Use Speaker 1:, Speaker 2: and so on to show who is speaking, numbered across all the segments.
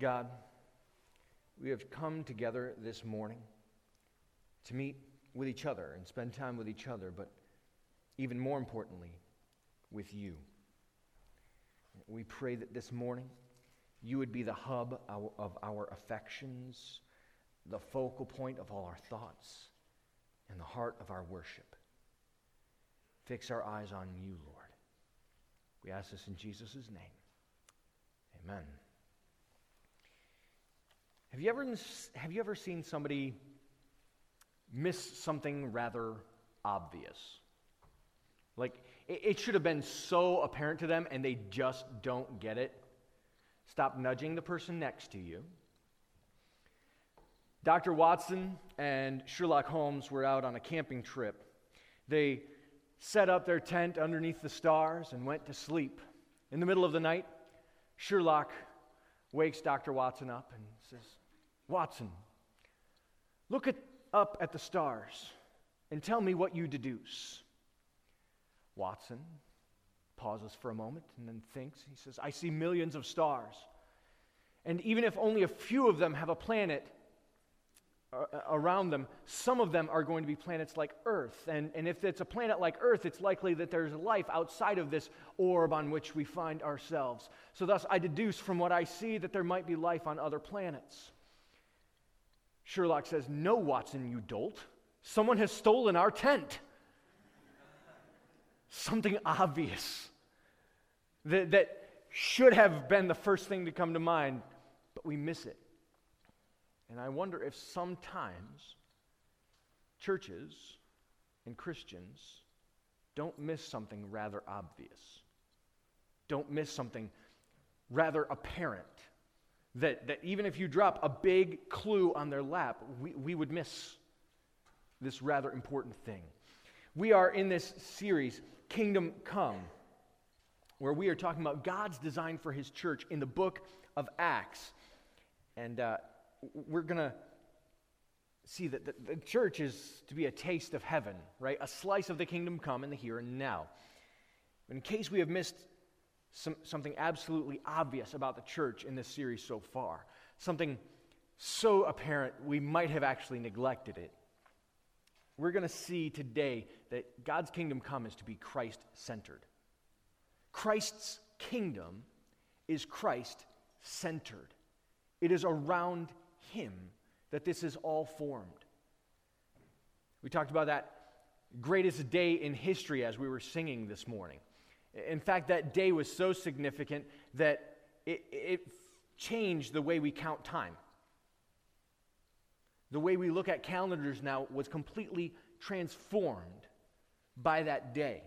Speaker 1: God, we have come together this morning to meet with each other and spend time with each other, but even more importantly, with you. We pray that this morning you would be the hub of our affections, the focal point of all our thoughts, and the heart of our worship. Fix our eyes on you, Lord. We ask this in Jesus' name. Amen. Have you ever seen somebody miss something rather obvious? Like, it should have been so apparent to them and they just don't get it. Stop nudging the person next to you. Dr. Watson and Sherlock Holmes were out on a camping trip. They set up their tent underneath the stars and went to sleep. In the middle of the night, Sherlock wakes Dr. Watson up and says, "Watson, look up at the stars and tell me what you deduce." Watson pauses for a moment and then thinks. He says, "I see millions of stars. And even if only a few of them have a planet around them, some of them are going to be planets like Earth. And if it's a planet like Earth, it's likely that there's life outside of this orb on which we find ourselves. So thus, I deduce from what I see that there might be life on other planets." Sherlock says, "No, Watson, you dolt. Someone has stolen our tent." Something obvious that should have been the first thing to come to mind, but we miss it. And I wonder if sometimes churches and Christians don't miss something rather obvious, don't miss something rather apparent, that even if you drop a big clue on their lap, we would miss this rather important thing. We are in this series, Kingdom Come, where we are talking about God's design for His church in the book of Acts. And we're going to see that the church is to be a taste of heaven, right? A slice of the kingdom come in the here and now. In case we have missed something absolutely obvious about the church in this series so far, something so apparent we might have actually neglected it, we're going to see today that God's kingdom come is to be Christ-centered. Christ's kingdom is Christ-centered. It is around Him that this is all formed. We talked about that greatest day in history as we were singing this morning. In fact, that day was so significant that it changed the way we count time. The way we look at calendars now was completely transformed by that day.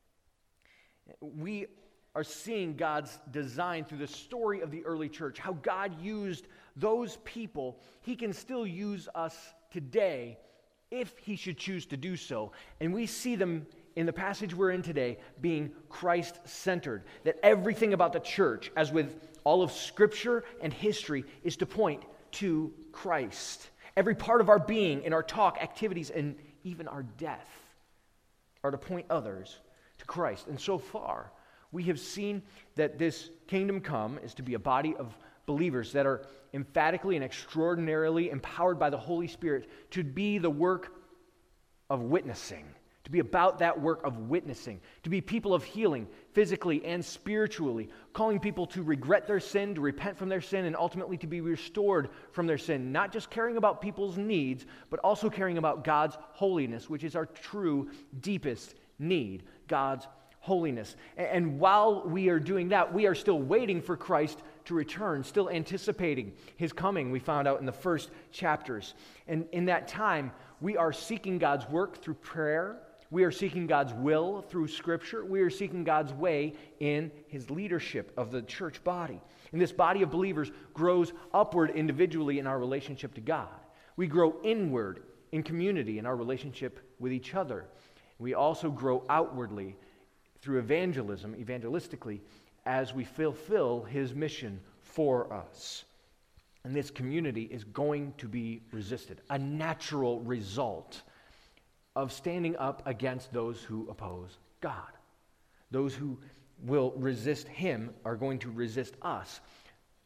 Speaker 1: We are seeing God's design through the story of the early church, how God used those people. He can still use us today if He should choose to do so. And we see them in the passage we're in today being Christ-centered, that everything about the church, as with all of Scripture and history, is to point to Christ. Every part of our being, in our talk, activities, and even our death are to point others to Christ. And so far, we have seen that this kingdom come is to be a body of believers that are emphatically and extraordinarily empowered by the Holy Spirit to be the work of witnessing, to be about that work of witnessing, to be people of healing, physically and spiritually, calling people to regret their sin, to repent from their sin, and ultimately to be restored from their sin. Not just caring about people's needs, but also caring about God's holiness, which is our true, deepest need, God's holiness. And while we are doing that, we are still waiting for Christ to return, still anticipating His coming, we found out in the first chapters. And in that time, we are seeking God's work through prayer. We are seeking God's will through Scripture. We are seeking God's way in His leadership of the church body. And this body of believers grows upward individually in our relationship to God. We grow inward in community in our relationship with each other. We also grow outwardly through evangelistically, as we fulfill His mission for us. And this community is going to be resisted, a natural result of standing up against those who oppose God. Those who will resist Him are going to resist us.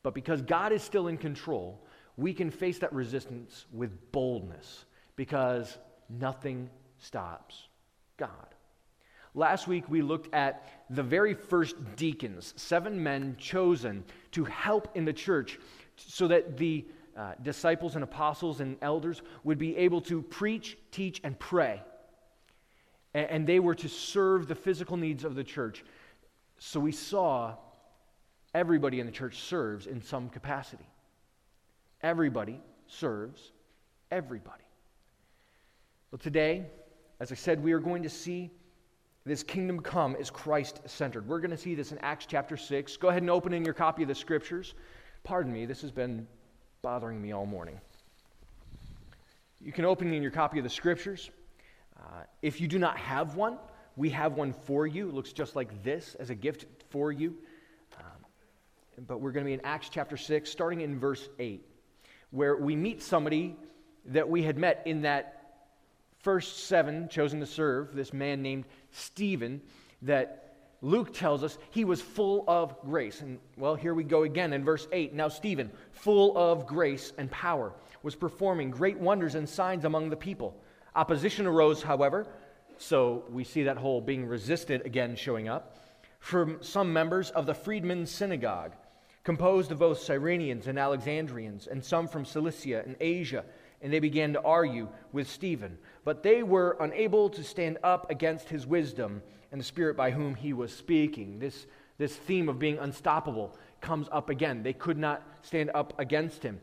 Speaker 1: But because God is still in control, we can face that resistance with boldness because nothing stops God. Last week, we looked at the very first deacons, 7 men chosen to help in the church so that the disciples and apostles and elders would be able to preach, teach, and pray. And they were to serve the physical needs of the church. So we saw everybody in the church serves in some capacity. Everybody serves everybody. Well, today, as I said, we are going to see this kingdom come is Christ-centered. We're going to see this in Acts chapter 6. Go ahead and open in your copy of the Scriptures. Pardon me, this has been bothering me all morning. You can open in your copy of the Scriptures. If you do not have one, we have one for you. It looks just like this as a gift for you. But we're going to be in Acts chapter 6, starting in verse 8, where we meet somebody that we had met in that first 7 chosen to serve, this man named Stephen, that Luke tells us he was full of grace. And, well, here we go again in verse 8. Now Stephen, full of grace and power, was performing great wonders and signs among the people. Opposition arose, however, so we see that whole being resisted again showing up, from some members of the freedmen's synagogue, composed of both Cyrenians and Alexandrians, and some from Cilicia and Asia, and they began to argue with Stephen. But they were unable to stand up against his wisdom and the Spirit by whom he was speaking. This theme of being unstoppable comes up again. They could not stand up against him.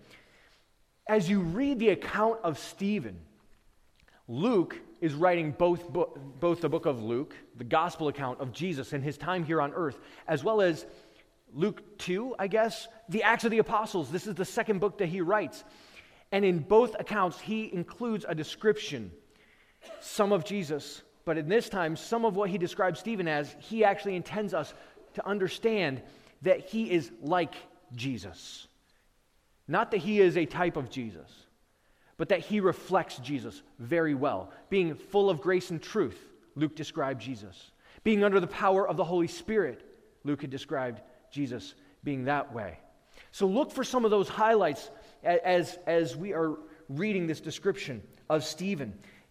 Speaker 1: As you read the account of Stephen, Luke is writing both the book of Luke, the gospel account of Jesus and his time here on earth, as well as Luke 2, I guess, the Acts of the Apostles. This is the second book that he writes. And in both accounts, he includes a description, some of Jesus, but in this time, some of what he describes Stephen as, he actually intends us to understand that he is like Jesus. Not that he is a type of Jesus, but that he reflects Jesus very well. Being full of grace and truth, Luke described Jesus. Being under the power of the Holy Spirit, Luke had described Jesus being that way. So look for some of those highlights as we are reading this description of Stephen.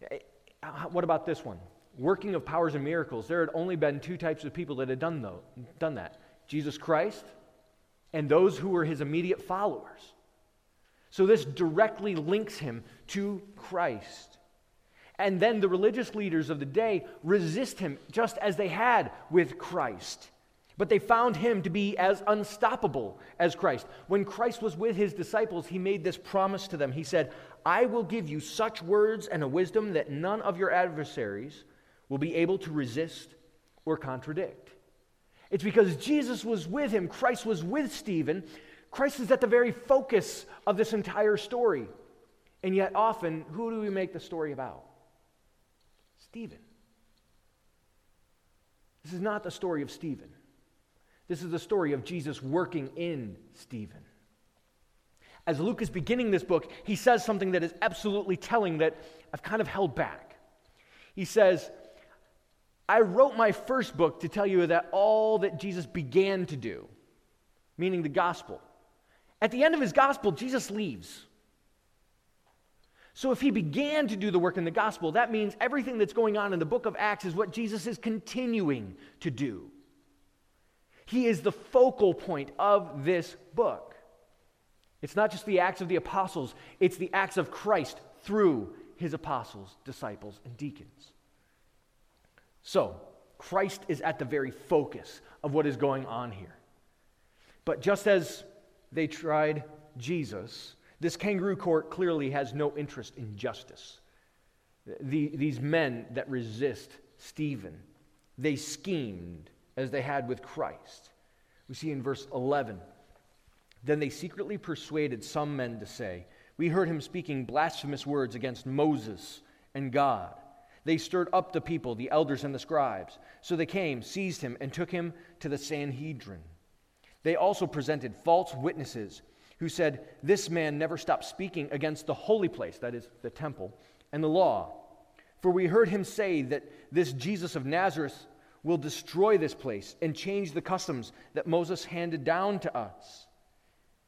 Speaker 1: What about this one? Working of powers and miracles. There had only been 2 types of people that had done that. Jesus Christ and those who were his immediate followers. So this directly links him to Christ. And then the religious leaders of the day resist him just as they had with Christ. But they found him to be as unstoppable as Christ. When Christ was with his disciples, he made this promise to them. He said, I will give you such words and a wisdom that none of your adversaries will be able to resist or contradict. It's because Jesus was with him. Christ was with Stephen. Christ is at the very focus of this entire story. And yet often, who do we make the story about? Stephen. This is not the story of Stephen. This is the story of Jesus working in Stephen. As Luke is beginning this book, he says something that is absolutely telling that I've kind of held back. He says, I wrote my first book to tell you that all that Jesus began to do, meaning the gospel. At the end of his gospel, Jesus leaves. So if he began to do the work in the gospel, that means everything that's going on in the book of Acts is what Jesus is continuing to do. He is the focal point of this book. It's not just the Acts of the Apostles, it's the acts of Christ through his apostles, disciples, and deacons. So, Christ is at the very focus of what is going on here. But just as they tried Jesus, this kangaroo court clearly has no interest in justice. These men that resist Stephen, they schemed as they had with Christ. We see in verse 11, then they secretly persuaded some men to say, we heard him speaking blasphemous words against Moses and God. They stirred up the people, the elders and the scribes. So they came, seized him, and took him to the Sanhedrin. They also presented false witnesses who said, this man never stopped speaking against the holy place, that is, the temple, and the law. For we heard him say that this Jesus of Nazareth will destroy this place and change the customs that Moses handed down to us.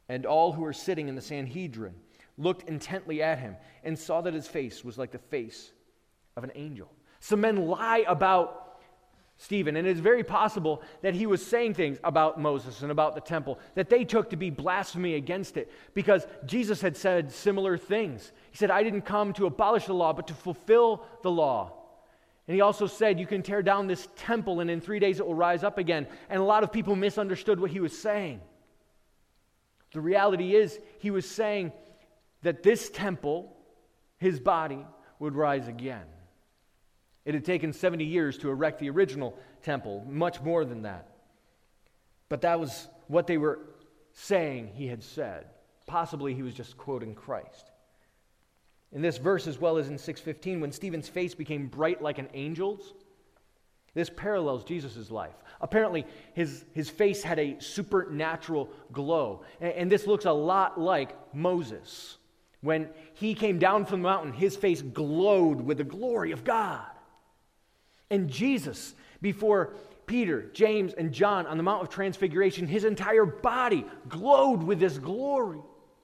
Speaker 1: And all who were sitting in the Sanhedrin looked intently at him and saw that his face was like the face of an angel. Some men lie about Stephen, and it's very possible that he was saying things about Moses and about the temple that they took to be blasphemy against it, because Jesus had said similar things. He said, I didn't come to abolish the law, but to fulfill the law. And he also said, you can tear down this temple and in 3 days it will rise up again. And a lot of people misunderstood what he was saying. The reality is, he was saying that this temple, his body, would rise again. It had taken 70 years to erect the original temple, much more than that. But that was what they were saying he had said. Possibly he was just quoting Christ. In this verse, as well as in 6:15, when Stephen's face became bright like an angel's, this parallels Jesus' life. Apparently, his face had a supernatural glow. And this looks a lot like Moses. When he came down from the mountain, his face glowed with the glory of God. And Jesus, before Peter, James, and John on the Mount of Transfiguration, his entire body glowed with this glory.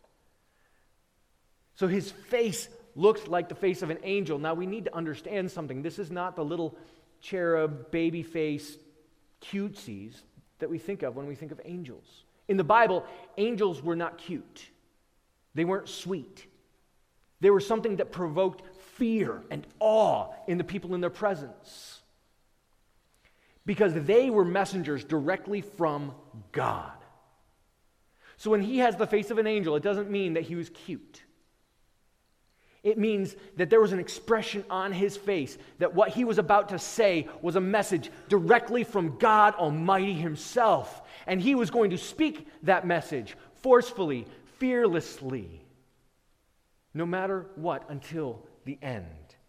Speaker 1: So his face looked like the face of an angel. Now we need to understand something. This is not the little cherub, baby face, cutesies that we think of when we think of angels. In the Bible, angels were not cute. They weren't sweet. They were something that provoked fear and awe in the people in their presence, because they were messengers directly from God. So when he has the face of an angel, it doesn't mean that he was cute. It means that there was an expression on his face that what he was about to say was a message directly from God Almighty himself. And he was going to speak that message forcefully, fearlessly, no matter what, until the end.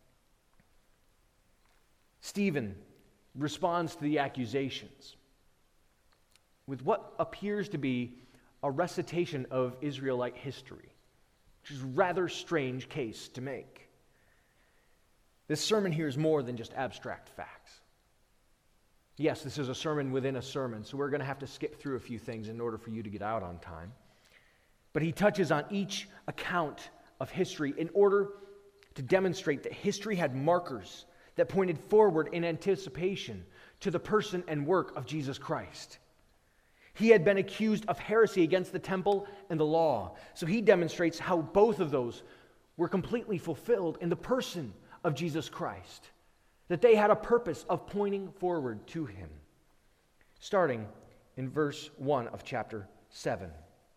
Speaker 1: Stephen responds to the accusations with what appears to be a recitation of Israelite history, which is a rather strange case to make. This sermon here is more than just abstract facts. Yes, this is a sermon within a sermon, so we're going to have to skip through a few things in order for you to get out on time. But he touches on each account of history in order to demonstrate that history had markers that pointed forward in anticipation to the person and work of Jesus Christ. He had been accused of heresy against the temple and the law. So he demonstrates how both of those were completely fulfilled in the person of Jesus Christ, that they had a purpose of pointing forward to him. Starting in verse 1 of chapter 7,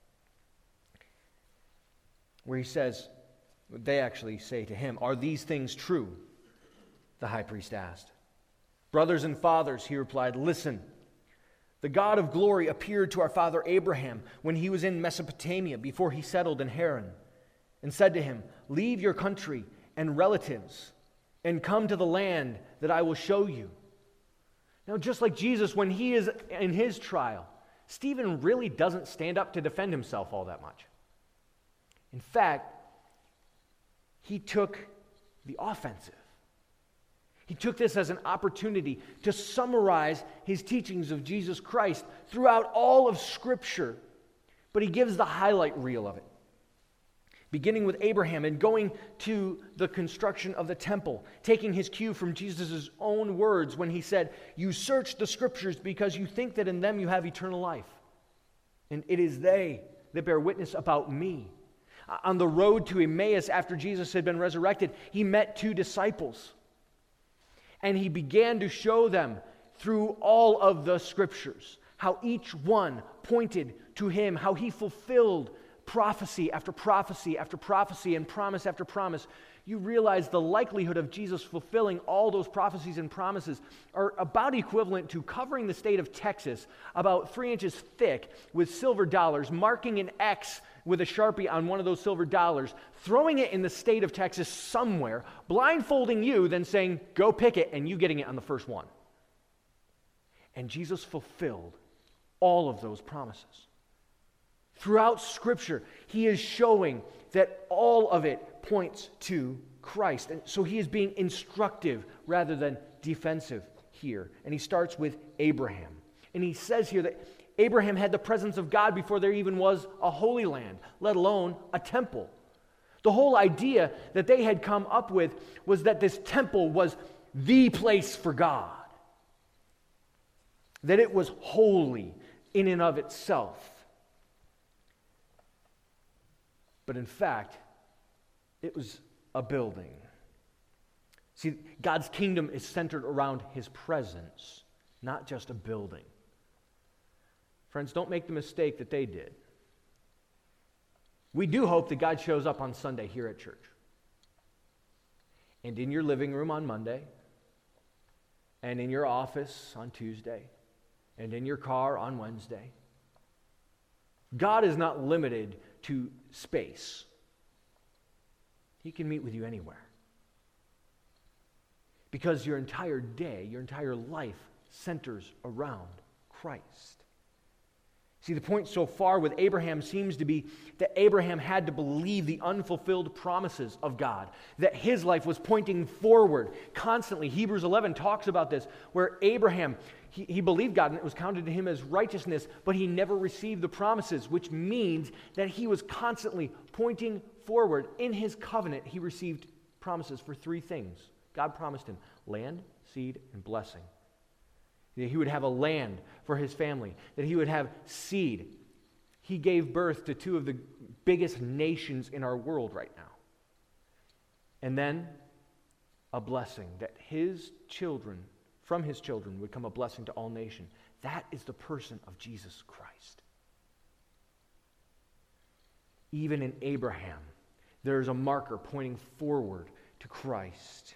Speaker 1: where he says, they actually say to him, "Are these things true?" The high priest asked. "Brothers and fathers," he replied, "listen. The God of glory appeared to our father Abraham when he was in Mesopotamia before he settled in Haran, and said to him, 'Leave your country and relatives and come to the land that I will show you.'" Now, just like Jesus, when he is in his trial, Stephen really doesn't stand up to defend himself all that much. In fact, he took the offensive. He took this as an opportunity to summarize his teachings of Jesus Christ throughout all of Scripture, but he gives the highlight reel of it. Beginning with Abraham and going to the construction of the temple, taking his cue from Jesus' own words when he said, "You search the Scriptures because you think that in them you have eternal life, and it is they that bear witness about me." On the road to Emmaus, after Jesus had been resurrected, he met two disciples. And he began to show them through all of the Scriptures how each one pointed to him, how he fulfilled prophecy after prophecy after prophecy and promise after promise. You realize the likelihood of Jesus fulfilling all those prophecies and promises are about equivalent to covering the state of Texas about 3 inches thick with silver dollars, marking an X with a Sharpie on one of those silver dollars, throwing it in the state of Texas somewhere, blindfolding you, then saying, "Go pick it," and you getting it on the first one. And Jesus fulfilled all of those promises. Throughout Scripture, he is showing that all of it points to Christ. And so he is being instructive rather than defensive here. And he starts with Abraham. And he says here that Abraham had the presence of God before there even was a Holy Land, let alone a temple. The whole idea that they had come up with was that this temple was the place for God, that it was holy in and of itself. But in fact, it was a building. See, God's kingdom is centered around His presence, not just a building. Friends, don't make the mistake that they did. We do hope that God shows up on Sunday here at church, and in your living room on Monday, and in your office on Tuesday, and in your car on Wednesday. God is not limited to space. He can meet with you anywhere. Because your entire day, your entire life centers around Christ. See, the point so far with Abraham seems to be that Abraham had to believe the unfulfilled promises of God, that his life was pointing forward constantly. Hebrews 11 talks about this, where Abraham, he believed God and it was counted to him as righteousness, but he never received the promises, which means that he was constantly pointing forward. In his covenant, he received promises for three things. God promised him land, seed, and blessing. That he would have a land for his family, that he would have seed. He gave birth to two of the biggest nations in our world right now. And then a blessing, that his children, from his children, would come a blessing to all nations. That is the person of Jesus Christ. Even in Abraham, there is a marker pointing forward to Christ.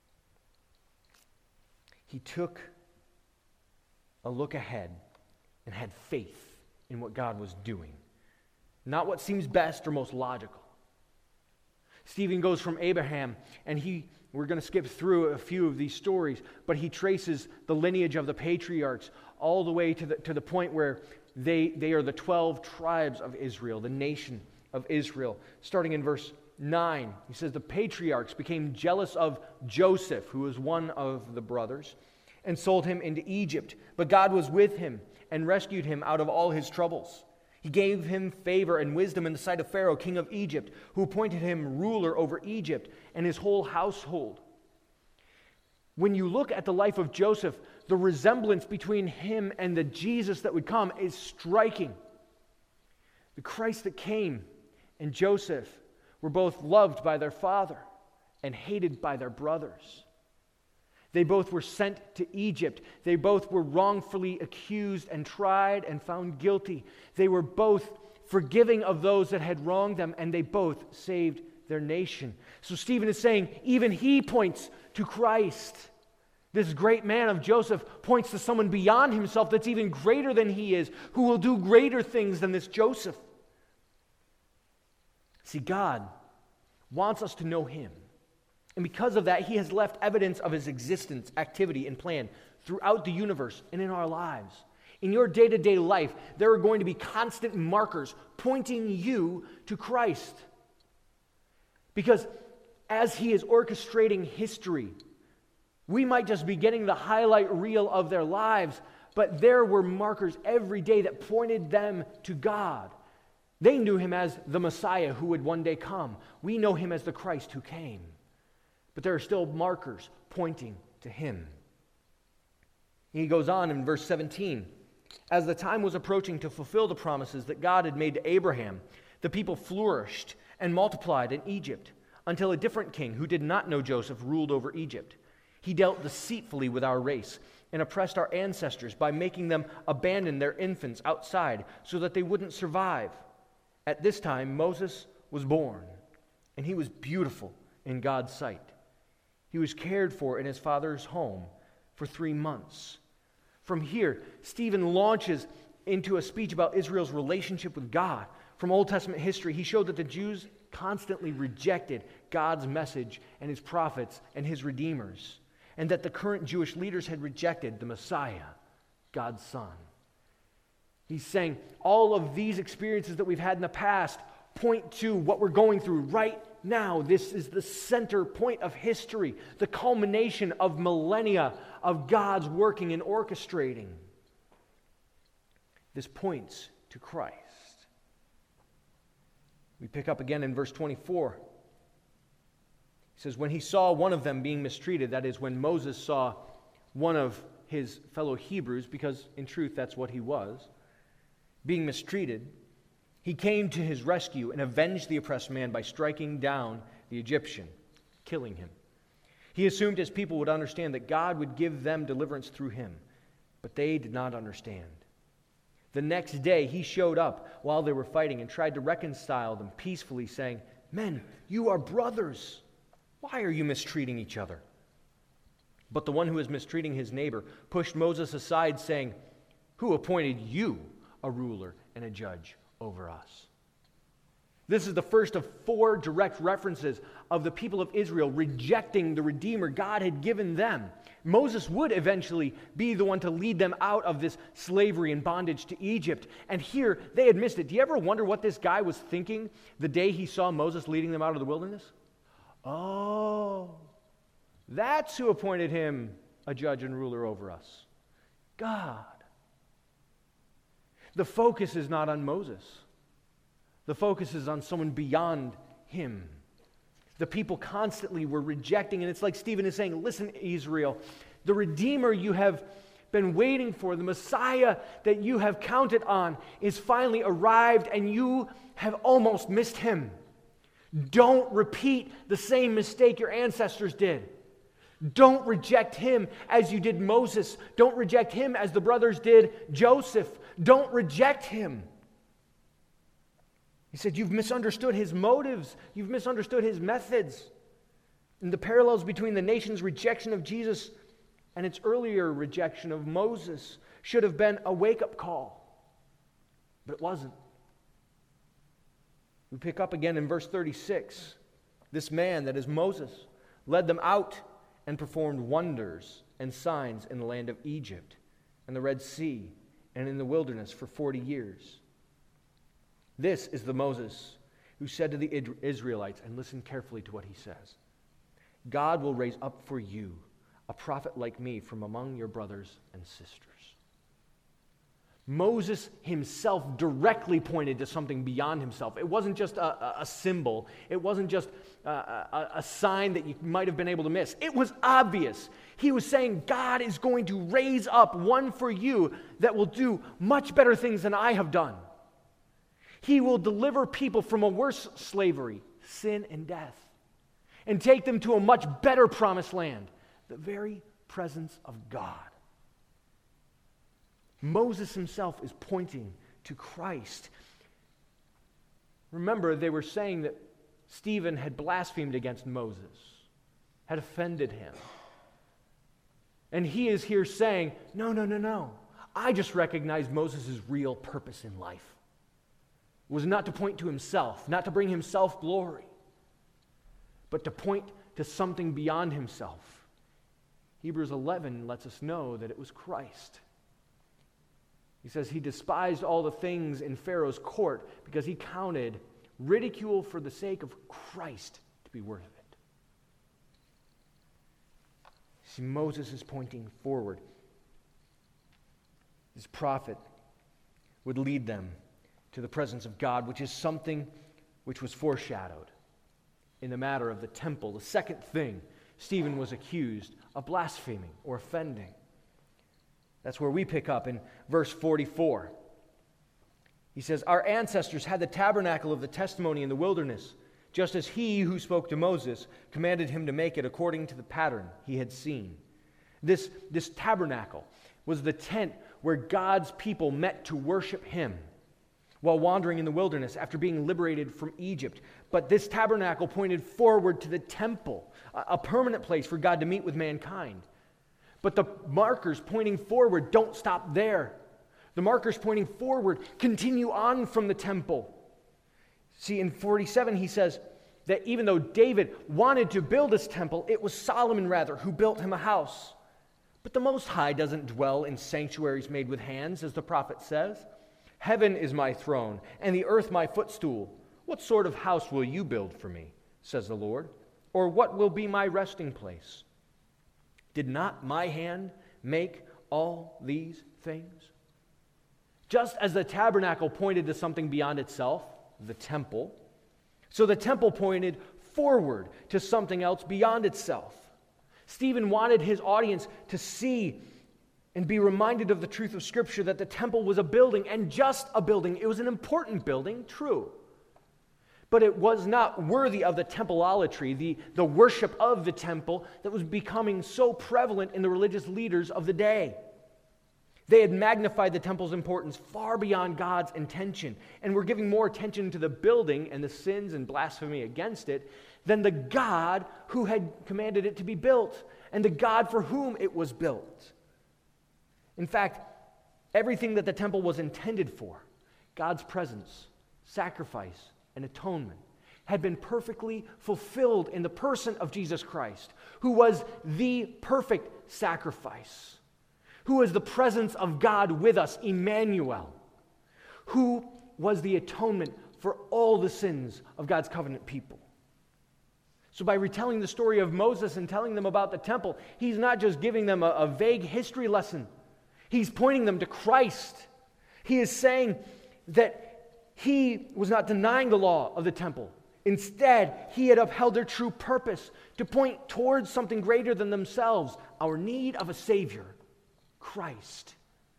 Speaker 1: He took a look ahead and had faith in what God was doing. Not what seems best or most logical. Stephen goes from Abraham, and we're going to skip through a few of these stories, but he traces the lineage of the patriarchs all the way to the point where they are the 12 tribes of Israel, the nation of Israel. Starting in verse 9, he says, the patriarchs became jealous of Joseph, who was one of the brothers, and sold him into Egypt. But God was with him and rescued him out of all his troubles. He gave him favor and wisdom in the sight of Pharaoh, king of Egypt, who appointed him ruler over Egypt and his whole household. When you look at the life of Joseph, the resemblance between him and the Jesus that would come is striking. The Christ that came and Joseph were both loved by their father and hated by their brothers. They both were sent to Egypt. They both were wrongfully accused and tried and found guilty. They were both forgiving of those that had wronged them, and they both saved their nation. So Stephen is saying even he points to Christ. This great man of Joseph points to someone beyond himself that's even greater than he is, who will do greater things than this Joseph. See, God wants us to know him. And because of that, he has left evidence of his existence, activity, and plan throughout the universe and in our lives. In your day-to-day life, there are going to be constant markers pointing you to Christ. Because as he is orchestrating history, we might just be getting the highlight reel of their lives, but there were markers every day that pointed them to God. They knew him as the Messiah who would one day come. We know him as the Christ who came. But there are still markers pointing to him. He goes on in verse 17. As the time was approaching to fulfill the promises that God had made to Abraham, the people flourished and multiplied in Egypt until a different king who did not know Joseph ruled over Egypt. He dealt deceitfully with our race and oppressed our ancestors by making them abandon their infants outside so that they wouldn't survive. At this time, Moses was born, and he was beautiful in God's sight. He was cared for in his father's home for 3 months. From here, Stephen launches into a speech about Israel's relationship with God. From Old Testament history, he showed that the Jews constantly rejected God's message and his prophets and his redeemers, and that the current Jewish leaders had rejected the Messiah, God's Son. He's saying all of these experiences that we've had in the past point to what we're going through right now. This is the center point of history, the culmination of millennia of God's working and orchestrating. This points to Christ. We pick up again in verse 24. He says, when he saw one of them being mistreated, that is, when Moses saw one of his fellow Hebrews, because in truth that's what he was, being mistreated, he came to his rescue and avenged the oppressed man by striking down the Egyptian, killing him. He assumed his people would understand that God would give them deliverance through him, but they did not understand. The next day he showed up while they were fighting and tried to reconcile them peacefully, saying, "Men, you are brothers. Why are you mistreating each other?" But the one who was mistreating his neighbor pushed Moses aside, saying, "Who appointed you a ruler and a judge over us?" This is the first of 4 direct references of the people of Israel rejecting the Redeemer God had given them. Moses would eventually be the one to lead them out of this slavery and bondage to Egypt. And here, they had missed it. Do you ever wonder what this guy was thinking the day he saw Moses leading them out of the wilderness? Oh, that's who appointed him a judge and ruler over us. God. The focus is not on Moses. The focus is on someone beyond him. The people constantly were rejecting, and it's like Stephen is saying, listen, Israel, the Redeemer you have been waiting for, the Messiah that you have counted on, is finally arrived, and you have almost missed him. Don't repeat the same mistake your ancestors did. Don't reject him as you did Moses. Don't reject him as the brothers did Joseph. Don't reject him. He said, you've misunderstood his motives. You've misunderstood his methods. And the parallels between the nation's rejection of Jesus and its earlier rejection of Moses should have been a wake-up call. But it wasn't. We pick up again in verse 36. This man, that is Moses, led them out and performed wonders and signs in the land of Egypt and the Red Sea and in the wilderness for 40 years. This is the Moses who said to the Israelites, and listen carefully to what he says, God will raise up for you a prophet like me from among your brothers and sisters. Moses himself directly pointed to something beyond himself. It wasn't just a symbol. It wasn't just a sign that you might have been able to miss. It was obvious. He was saying, God is going to raise up one for you that will do much better things than I have done. He will deliver people from a worse slavery, sin and death, and take them to a much better promised land, the very presence of God. Moses himself is pointing to Christ. Remember, they were saying that Stephen had blasphemed against Moses, had offended him. And he is here saying, no. I just recognize Moses' real purpose in life was not to point to himself, not to bring himself glory, but to point to something beyond himself. Hebrews 11 lets us know that it was Christ. He says he despised all the things in Pharaoh's court because he counted ridicule for the sake of Christ to be worth it. See, Moses is pointing forward. This prophet would lead them to the presence of God, which is something which was foreshadowed in the matter of the temple. The second thing, Stephen was accused of blaspheming or offending. That's where we pick up in verse 44. He says, our ancestors had the tabernacle of the testimony in the wilderness, just as he who spoke to Moses commanded him to make it according to the pattern he had seen. This tabernacle was the tent where God's people met to worship him while wandering in the wilderness after being liberated from Egypt. But this tabernacle pointed forward to the temple, a permanent place for God to meet with mankind. But the markers pointing forward don't stop there. The markers pointing forward continue on from the temple. See, in 47 he says that even though David wanted to build this temple, it was Solomon rather who built him a house. But the Most High doesn't dwell in sanctuaries made with hands, as the prophet says. Heaven is my throne, and the earth my footstool. What sort of house will you build for me, says the Lord? Or what will be my resting place? Did not my hand make all these things? Just as the tabernacle pointed to something beyond itself, the temple, so the temple pointed forward to something else beyond itself. Stephen wanted his audience to see and be reminded of the truth of Scripture that the temple was a building, and just a building. It was an important building, true. But it was not worthy of the tempelolatry, the worship of the temple that was becoming so prevalent in the religious leaders of the day. They had magnified the temple's importance far beyond God's intention and were giving more attention to the building and the sins and blasphemy against it than the God who had commanded it to be built and the God for whom it was built. In fact, everything that the temple was intended for, God's presence, sacrifice, and atonement, had been perfectly fulfilled in the person of Jesus Christ, who was the perfect sacrifice, who was the presence of God with us, Emmanuel, who was the atonement for all the sins of God's covenant people. So by retelling the story of Moses and telling them about the temple, he's not just giving them a vague history lesson. He's pointing them to Christ. He is saying that he was not denying the law of the temple. Instead, he had upheld their true purpose to point towards something greater than themselves, our need of a Savior, Christ.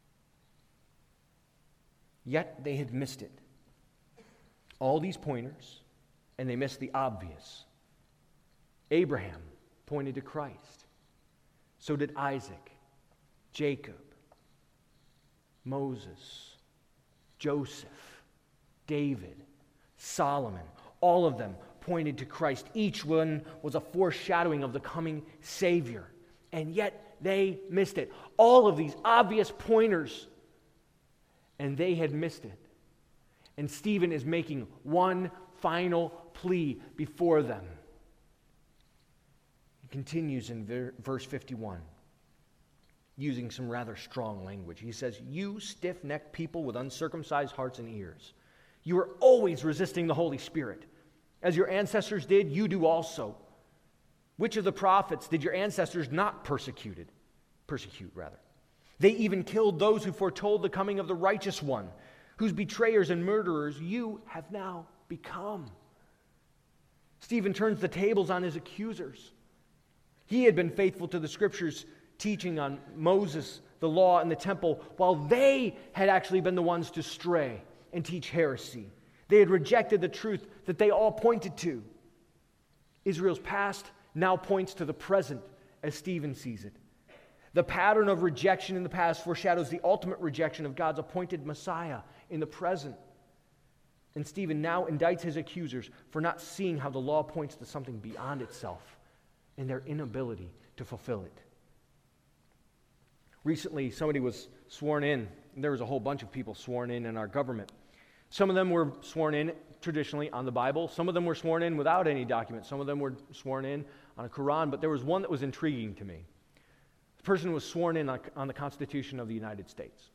Speaker 1: Yet they had missed it. All these pointers, and they missed the obvious. Abraham pointed to Christ. So did Isaac, Jacob, Moses, Joseph, David, Solomon. All of them pointed to Christ. Each one was a foreshadowing of the coming Savior. And yet they missed it. All of these obvious pointers, and they had missed it. And Stephen is making one final plea before them. He continues in verse 51, using some rather strong language. He says, "You stiff-necked people with uncircumcised hearts and ears, you are always resisting the Holy Spirit. As your ancestors did, you do also. Which of the prophets did your ancestors not persecute? They even killed those who foretold the coming of the righteous one, whose betrayers and murderers you have now become." Stephen turns the tables on his accusers. He had been faithful to the Scriptures, teaching on Moses, the law, and the temple, while they had actually been the ones to stray and teach heresy. They had rejected the truth that they all pointed to. Israel's past now points to the present as Stephen sees it. The pattern of rejection in the past foreshadows the ultimate rejection of God's appointed Messiah in the present. And Stephen now indicts his accusers for not seeing how the law points to something beyond itself and their inability to fulfill it. Recently, somebody was sworn in. There was a whole bunch of people sworn in our government. Some of them were sworn in traditionally on the Bible. Some of them were sworn in without any document. Some of them were sworn in on a Quran. But there was one that was intriguing to me. The person was sworn in on the Constitution of the United States.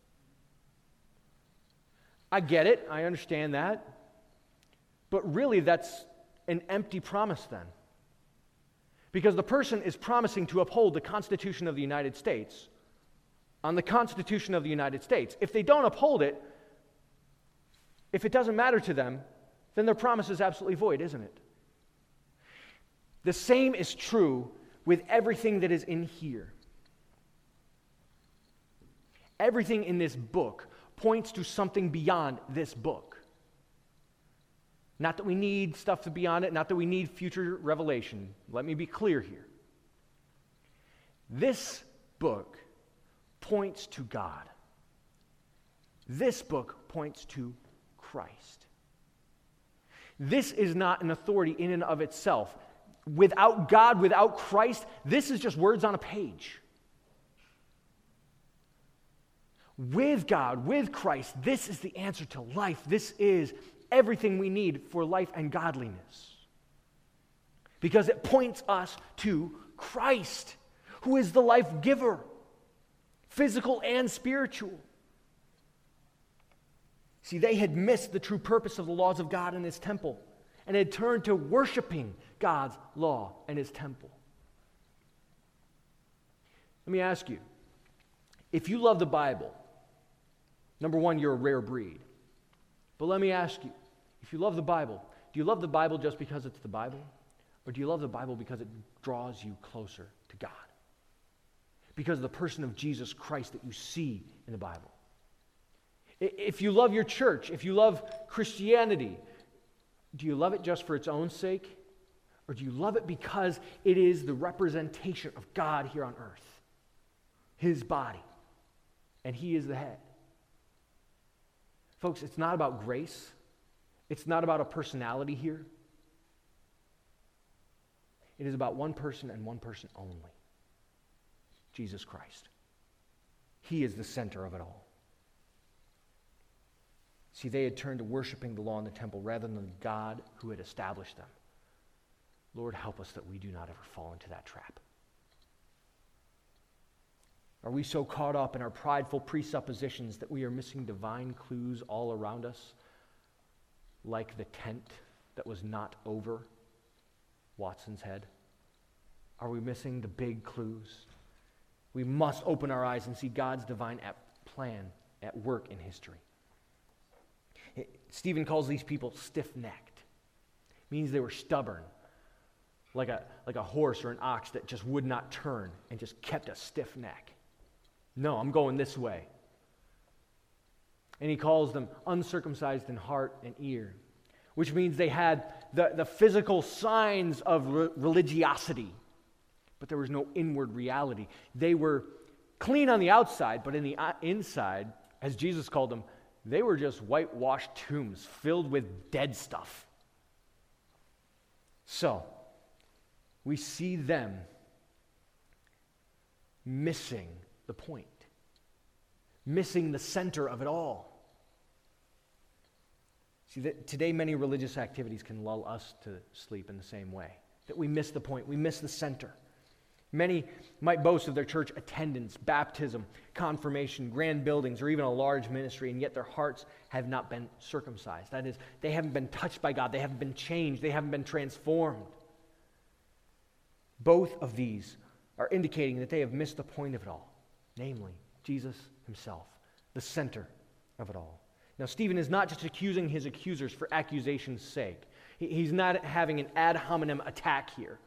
Speaker 1: I get it. I understand that. But really, that's an empty promise then. Because the person is promising to uphold the Constitution of the United States on the Constitution of the United States. If they don't uphold it, if it doesn't matter to them, then their promise is absolutely void, isn't it? The same is true with everything that is in here. Everything in this book points to something beyond this book. Not that we need stuff to be on it, not that we need future revelation. Let me be clear here. This book points to God. This book points to Christ. This is not an authority in and of itself. Without God, without Christ, this is just words on a page. With God, with Christ, this is the answer to life. This is everything we need for life and godliness. Because it points us to Christ, who is the life giver, physical and spiritual. See, they had missed the true purpose of the laws of God in His temple and had turned to worshiping God's law and His temple. Let me ask you, if you love the Bible, Number one, you're a rare breed. But let me ask you, if you love the Bible, do you love the Bible just because it's the Bible? Or do you love the Bible because it draws you closer to God? Because of the person of Jesus Christ that you see in the Bible. If you love your church, if you love Christianity, do you love it just for its own sake? Or do you love it because it is the representation of God here on earth? His body. And He is the head. Folks, it's not about grace. It's not about a personality here. It is about one person and one person only. Jesus Christ. He is the center of it all. See, they had turned to worshiping the law in the temple rather than the God who had established them. Lord, help us that we do not ever fall into that trap. Are we so caught up in our prideful presuppositions that we are missing divine clues all around us, like the tent that was not over Watson's head? Are we missing the big clues? We must open our eyes and see God's divine plan at work in history. Stephen calls these people stiff-necked. It means they were stubborn, like a horse or an ox that just would not turn and just kept a stiff neck. No, I'm going this way. And he calls them uncircumcised in heart and ear, which means they had the physical signs of religiosity, but there was no inward reality. They were clean on the outside, but in the inside, as Jesus called them, they were just whitewashed tombs filled with dead stuff. So, we see them missing the point, missing the center of it all. See, today many religious activities can lull us to sleep in the same way, that we miss the point, we miss the center. Many might boast of their church attendance, baptism, confirmation, grand buildings, or even a large ministry, and yet their hearts have not been circumcised. That is, they haven't been touched by God, they haven't been changed, they haven't been transformed. Both of these are indicating that they have missed the point of it all, namely, Jesus himself, the center of it all. Now, Stephen is not just accusing his accusers for accusation's sake. He's not having an ad hominem attack here.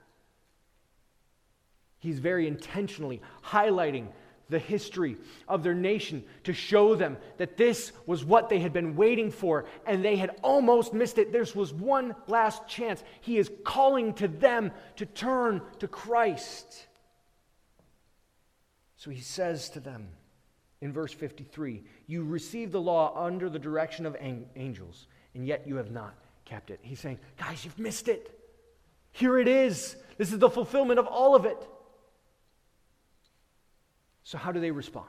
Speaker 1: He's very intentionally highlighting the history of their nation to show them that this was what they had been waiting for, and they had almost missed it. This was one last chance. He is calling to them to turn to Christ. So he says to them in verse 53, "You received the law under the direction of angels, and yet you have not kept it." He's saying, guys, you've missed it. Here it is. This is the fulfillment of all of it. So how do they respond?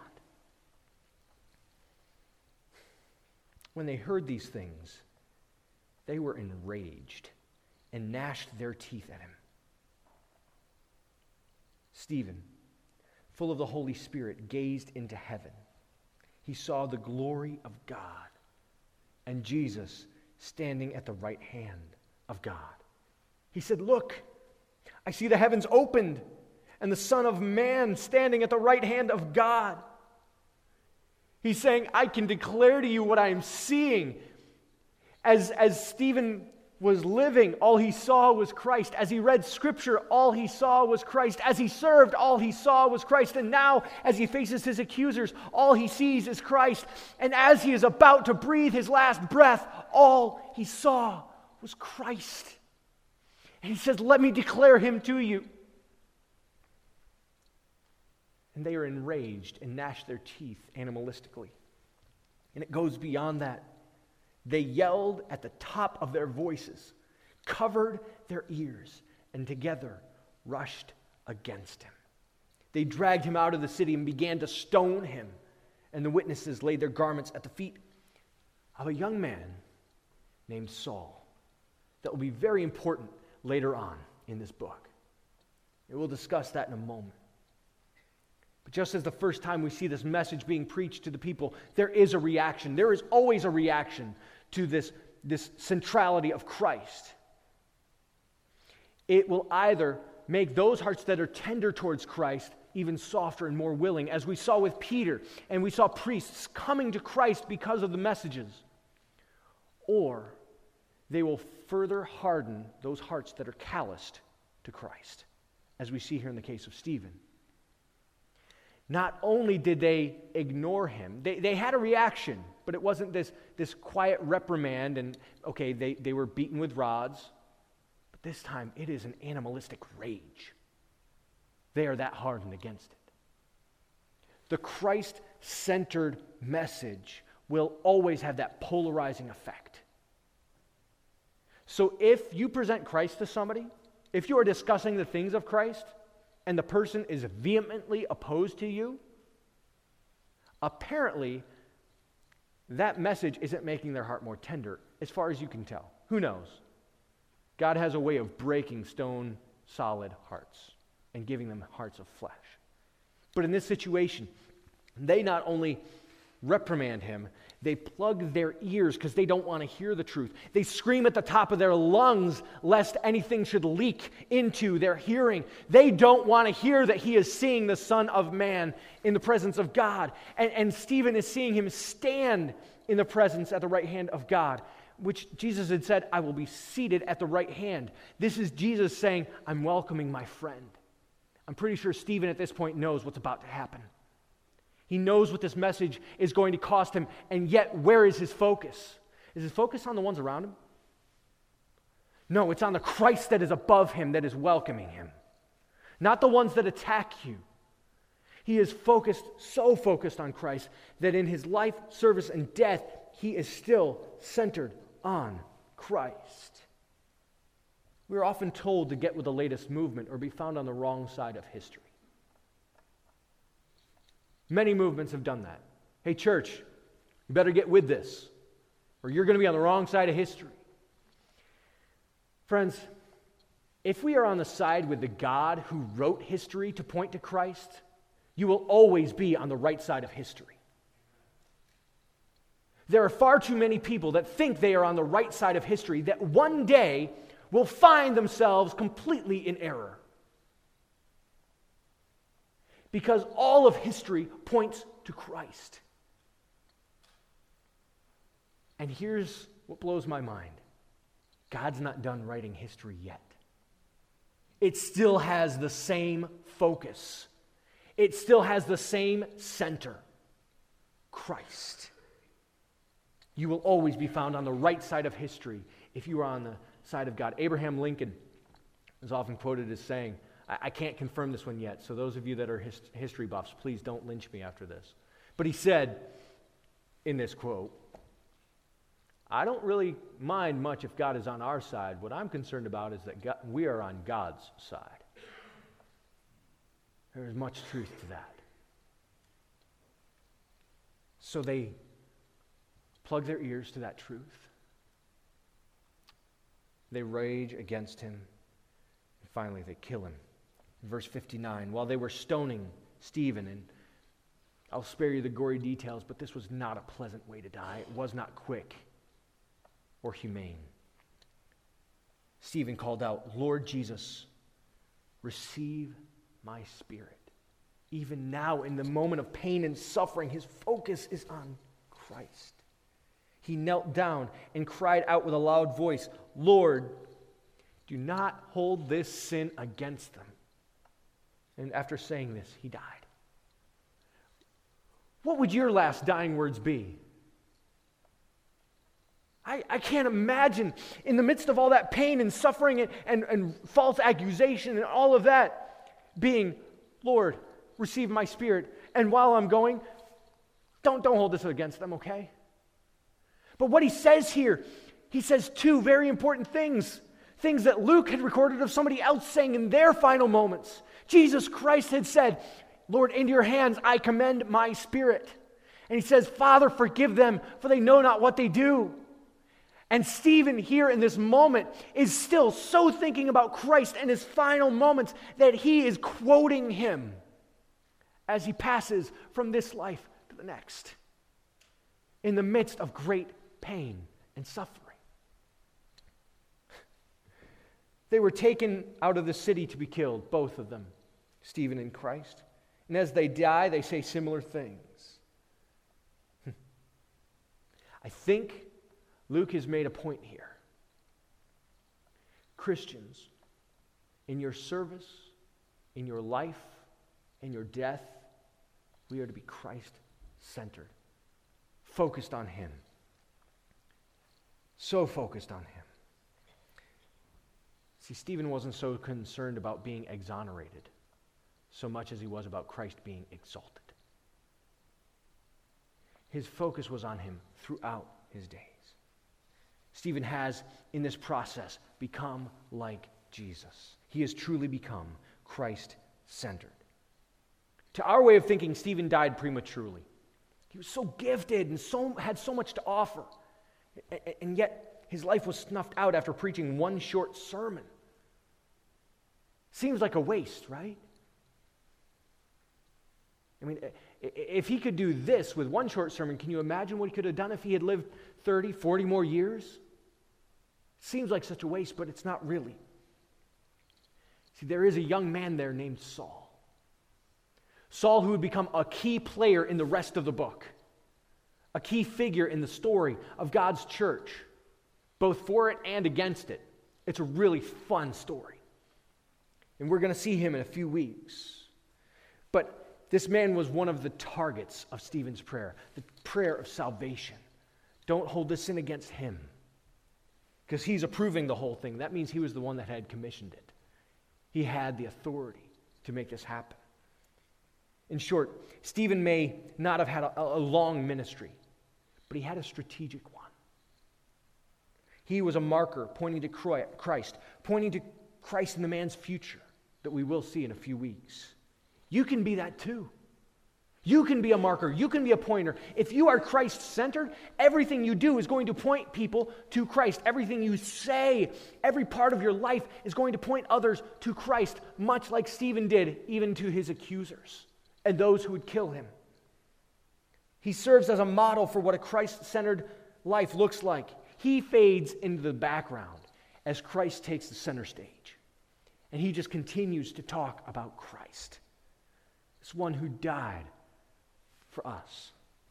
Speaker 1: When they heard these things, they were enraged and gnashed their teeth at him. Stephen, full of the Holy Spirit, gazed into heaven. He saw the glory of God and Jesus standing at the right hand of God. He said, "Look, I see the heavens opened and the Son of Man standing at the right hand of God." He's saying, I can declare to you what I am seeing. As Stephen was living, all he saw was Christ. As he read Scripture, all he saw was Christ. As he served, all he saw was Christ. And now, as he faces his accusers, all he sees is Christ. And as he is about to breathe his last breath, all he saw was Christ. And he says, "Let me declare him to you." And they are enraged and gnash their teeth animalistically. And it goes beyond that. They yelled at the top of their voices, covered their ears, and together rushed against him. They dragged him out of the city and began to stone him. And the witnesses laid their garments at the feet of a young man named Saul. That will be very important later on in this book. And we'll discuss that in a moment. But just as the first time we see this message being preached to the people, there is a reaction. There is always a reaction to this centrality of Christ. It will either make those hearts that are tender towards Christ even softer and more willing, as we saw with Peter, and we saw priests coming to Christ because of the messages. Or they will further harden those hearts that are calloused to Christ, as we see here in the case of Stephen. Not only did they ignore him, they had a reaction, but it wasn't this quiet reprimand and, okay, they were beaten with rods. But this time, it is an animalistic rage. They are that hardened against it. The Christ-centered message will always have that polarizing effect. So if you present Christ to somebody, if you are discussing the things of Christ, and the person is vehemently opposed to you, apparently that message isn't making their heart more tender, as far as you can tell. Who knows? God has a way of breaking stone, solid hearts and giving them hearts of flesh. But in this situation, they not only reprimand him, they plug their ears because they don't want to hear the truth. They scream at the top of their lungs lest anything should leak into their hearing. They don't want to hear that he is seeing the Son of Man in the presence of God. And Stephen is seeing him stand in the presence at the right hand of God, which Jesus had said, I will be seated at the right hand. This is Jesus saying, I'm welcoming my friend. I'm pretty sure Stephen at this point knows what's about to happen. He knows what this message is going to cost him, and yet where is his focus? Is his focus on the ones around him? No, it's on the Christ that is above him, that is welcoming him. Not the ones that attack you. He is so focused on Christ, that in his life, service, and death, he is still centered on Christ. We are often told to get with the latest movement or be found on the wrong side of history. Many movements have done that. Hey, church, you better get with this, or you're going to be on the wrong side of history. Friends, if we are on the side with the God who wrote history to point to Christ, you will always be on the right side of history. There are far too many people that think they are on the right side of history that one day will find themselves completely in error. Because all of history points to Christ. And here's what blows my mind. God's not done writing history yet. It still has the same focus. It still has the same center. Christ. You will always be found on the right side of history if you are on the side of God. Abraham Lincoln is often quoted as saying, I can't confirm this one yet, so those of you that are history buffs, please don't lynch me after this. But he said in this quote, I don't really mind much if God is on our side. What I'm concerned about is that we are on God's side. There is much truth to that. So they plug their ears to that truth. They rage against him. And finally, they kill him. In verse 59, while they were stoning Stephen, and I'll spare you the gory details, but this was not a pleasant way to die. It was not quick or humane. Stephen called out, Lord Jesus, receive my spirit. Even now, in the moment of pain and suffering, his focus is on Christ. He knelt down and cried out with a loud voice, Lord, do not hold this sin against them. And after saying this, he died. What would your last dying words be? I can't imagine in the midst of all that pain and suffering and false accusation and all of that being, Lord, receive my spirit. And while I'm going, don't hold this against them, okay? But what he says here, he says two very important things. Things that Luke had recorded of somebody else saying in their final moments. Jesus Christ had said, Lord, into your hands I commend my spirit. And he says, Father, forgive them, for they know not what they do. And Stephen here in this moment is still so thinking about Christ and his final moments that he is quoting him as he passes from this life to the next, in the midst of great pain and suffering. They were taken out of the city to be killed, both of them, Stephen and Christ. And as they die, they say similar things. I think Luke has made a point here. Christians, in your service, in your life, in your death, we are to be Christ-centered, focused on Him. So focused on Him. See, Stephen wasn't so concerned about being exonerated so much as he was about Christ being exalted. His focus was on Him throughout his days. Stephen has, in this process, become like Jesus. He has truly become Christ-centered. To our way of thinking, Stephen died prematurely. He was so gifted and had so much to offer. And yet, his life was snuffed out after preaching one short sermon. Seems like a waste, right? I mean, if he could do this with one short sermon, can you imagine what he could have done if he had lived 30, 40 more years? Seems like such a waste, but it's not really. See, there is a young man there named Saul. Saul, who would become a key player in the rest of the book, a key figure in the story of God's church, both for it and against it. It's a really fun story. And we're going to see him in a few weeks. But this man was one of the targets of Stephen's prayer, the prayer of salvation. Don't hold this sin against him, because he's approving the whole thing. That means he was the one that had commissioned it. He had the authority to make this happen. In short, Stephen may not have had a long ministry, but he had a strategic one. He was a marker pointing to Christ, pointing to Christ in the man's future that we will see in a few weeks. You can be that too. You can be a marker. You can be a pointer. If you are Christ-centered, everything you do is going to point people to Christ. Everything you say, every part of your life is going to point others to Christ, much like Stephen did, even to his accusers and those who would kill him. He serves as a model for what a Christ-centered life looks like. He fades into the background as Christ takes the center stage. And he just continues to talk about Christ, this one who died for us.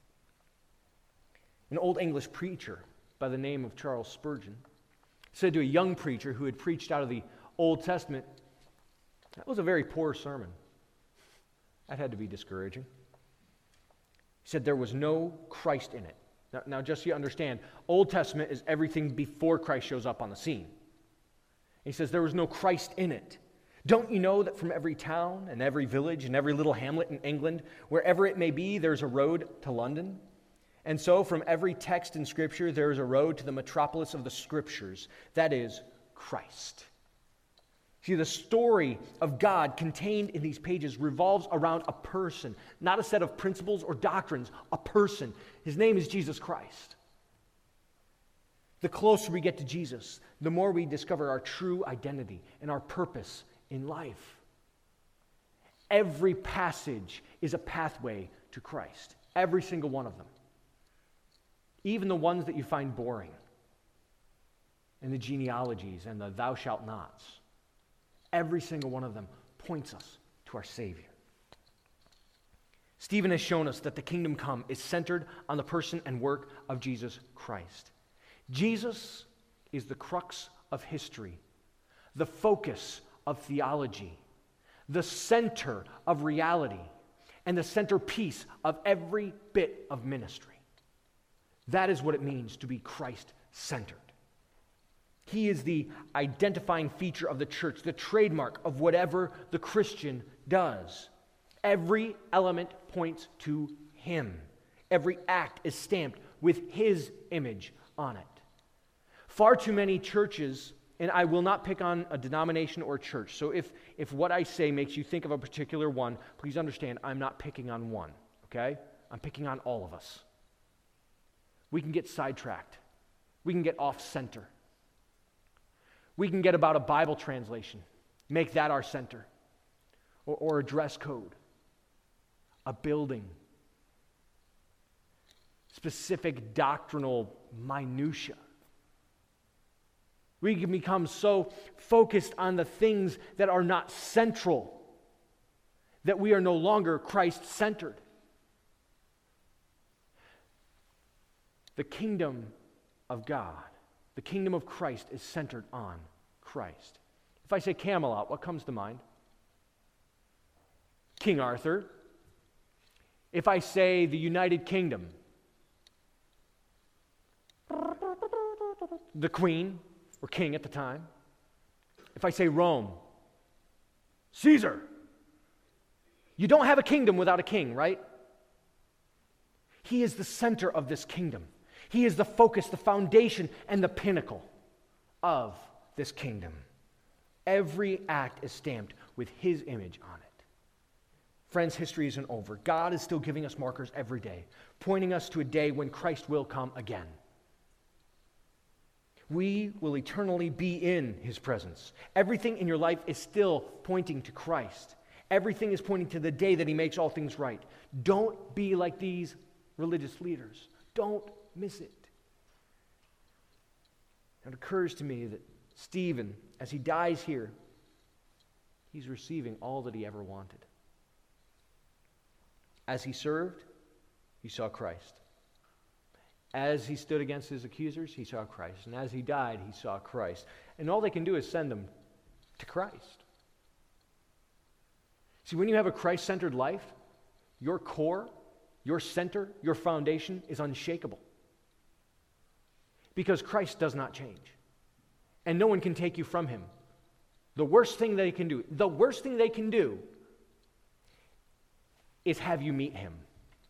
Speaker 1: An old English preacher by the name of Charles Spurgeon said to a young preacher who had preached out of the Old Testament, "That was a very poor sermon." That had to be discouraging. He said there was no Christ in it. Now just so you understand, Old Testament is everything before Christ shows up on the scene. He says there was no Christ in it. Don't you know that from every town and every village and every little hamlet in England, wherever it may be, there's a road to London? And so from every text in Scripture, there is a road to the metropolis of the Scriptures, that is, Christ. See, the story of God contained in these pages revolves around a person, not a set of principles or doctrines, a person. His name is Jesus Christ. The closer we get to Jesus, the more we discover our true identity and our purpose in life. Every passage is a pathway to Christ. Every single one of them. Even the ones that you find boring. And the genealogies and the thou shalt nots. Every single one of them points us to our Savior. Stephen has shown us that the kingdom come is centered on the person and work of Jesus Christ. Jesus is the crux of history, the focus of theology, the center of reality, and the centerpiece of every bit of ministry. That is what it means to be Christ-centered. He is the identifying feature of the church, the trademark of whatever the Christian does. Every element points to Him. Every act is stamped with His image on it. Far too many churches, and I will not pick on a denomination or a church, so if what I say makes you think of a particular one, please understand I'm not picking on one, okay? I'm picking on all of us. We can get sidetracked. We can get off-center. We can get about a Bible translation, make that our center, or a dress code, a building, specific doctrinal minutia. We can become so focused on the things that are not central that we are no longer Christ-centered. The kingdom of God, the kingdom of Christ is centered on Christ. If I say Camelot, what comes to mind? King Arthur. If I say the United Kingdom, the Queen, or King at the time. If I say Rome, Caesar. You don't have a kingdom without a king, right? He is the center of this kingdom. He is the focus, the foundation, and the pinnacle of this kingdom. Every act is stamped with his image on it. Friends, history isn't over. God is still giving us markers every day, pointing us to a day when Christ will come again. We will eternally be in his presence. Everything in your life is still pointing to Christ. Everything is pointing to the day that he makes all things right. Don't be like these religious leaders. Don't miss it. It occurs to me that Stephen, as he dies here, he's receiving all that he ever wanted. As he served, he saw Christ. As he stood against his accusers, he saw Christ. And as he died, he saw Christ. And all they can do is send them to Christ. See, when you have a Christ-centered life, your core, your center, your foundation is unshakable. Because Christ does not change. And no one can take you from him. The worst thing they can do is have you meet him.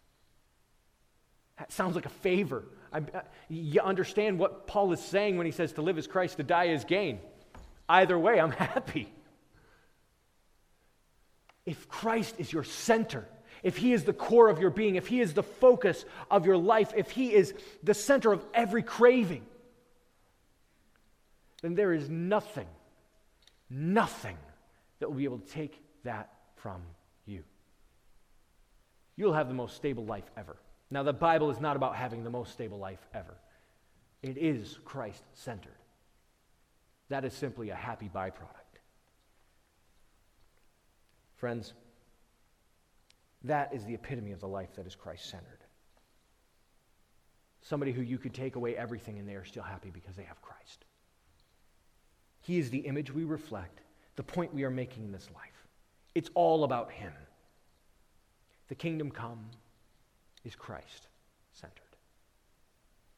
Speaker 1: That sounds like a favor. You understand what Paul is saying when he says to live is Christ, to die is gain. Either way, I'm happy. If Christ is your center, if he is the core of your being, if he is the focus of your life, if he is the center of every craving, then there is nothing that will be able to take that from you. You'll have the most stable life ever. Now, the Bible is not about having the most stable life ever. It is Christ-centered. That is simply a happy byproduct. Friends, that is the epitome of the life that is Christ-centered. Somebody who you could take away everything and they are still happy because they have Christ. He is the image we reflect, the point we are making in this life. It's all about him. The kingdom come is Christ-centered.